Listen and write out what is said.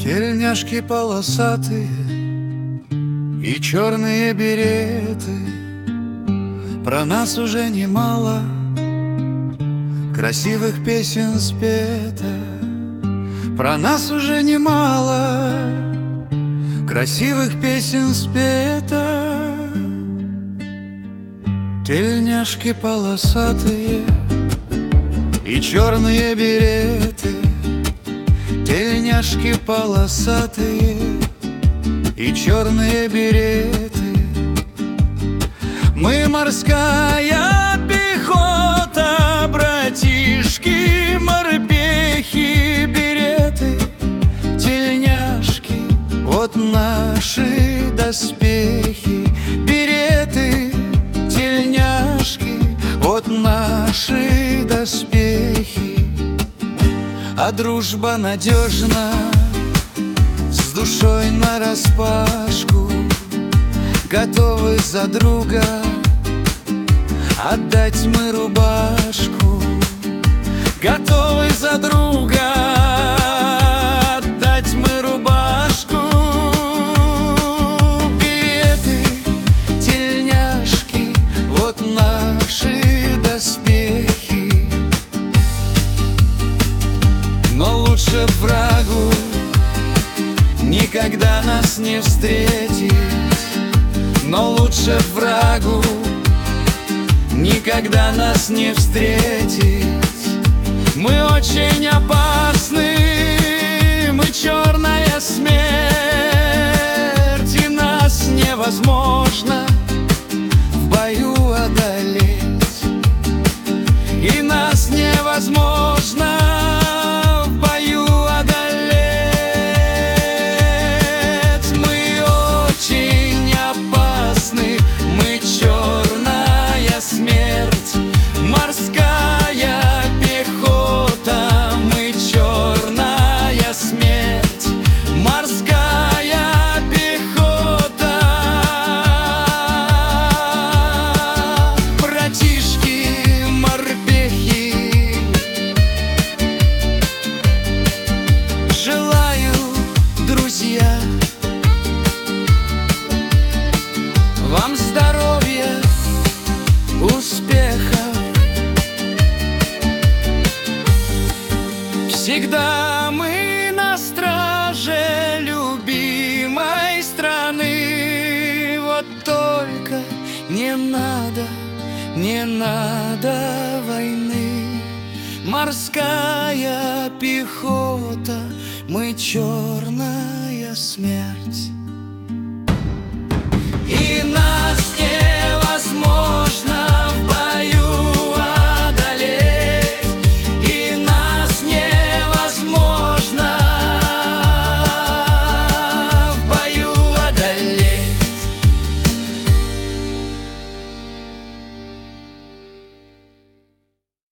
Тельняшки полосатые и черные береты. Про нас уже немало красивых песен спето. Про нас уже немало красивых песен спето. Тельняшки полосатые и черные береты. Тельняшки полосатые и черные береты. Мы морская пехота, братишки, морпехи, береты. Тельняшки, вот наши доспехи. Береты, тельняшки, вот наши доспехи. А дружба надежна, с душой нараспашку, готовы за друга отдать мы рубашку. Готовы за друга отдать мы рубашку. Береты, тельняшки, вот наши доспехи. Но лучше врагу никогда нас не встретить. Но лучше врагу никогда нас не встретить. Мы очень опасны, мы черная смерть, и нас невозможно в бою одолеть. И нас невозможно в бою одолеть. Мы очень опасны, мы черная смерть, морская пехота. Мы черная смерть, морская пехота. Братишки, морпехи, желаю, друзья, вам здоровья, успехов. Всегда мы на страже любимой страны. Вот только не надо войны. Морская пехота, мы черная смерть.